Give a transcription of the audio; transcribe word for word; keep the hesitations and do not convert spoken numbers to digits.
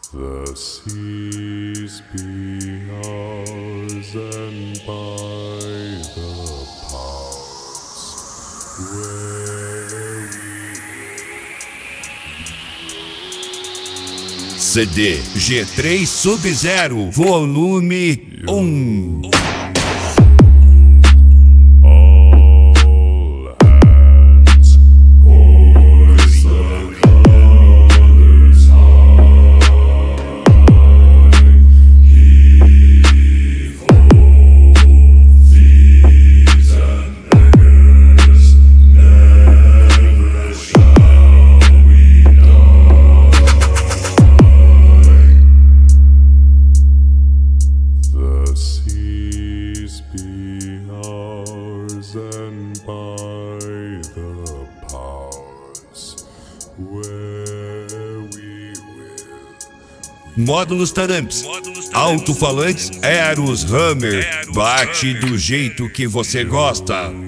The seas be ours, and by the powers where we C D G três Sub-Zero, volume um. all hands hoist the colors high, heave ho, thieves and beggars, never shall we die. The seas be ours, and by the powers where we will. Módulos Taramps, alto-falantes Eros Hammer, bate do jeito que você gosta.